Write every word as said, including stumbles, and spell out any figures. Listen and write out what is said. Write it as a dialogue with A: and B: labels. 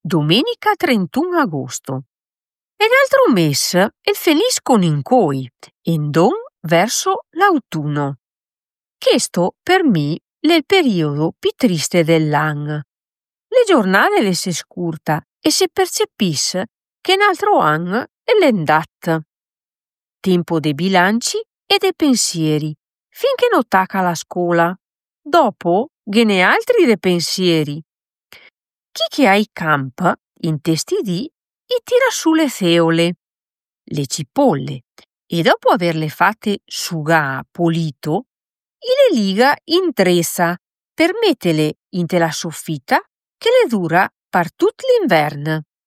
A: domenica trentuno agosto. E l'altro mes il feniscono in coi, in don verso l'autunno. Questo per me è il periodo più triste dell'anno. Le giornate le si scurta e si percepisse che un altro anno è l'endat. Tempo dei bilanci e dei pensieri, finché non tacca la scuola. Dopo ghene altri dei pensieri. Chi che ha i camp in testi di i tira su le feole, le cipolle, e dopo averle fatte sugà pulito, i le liga in tressa per metterle in la soffitta che le dura per tutto l'inverno.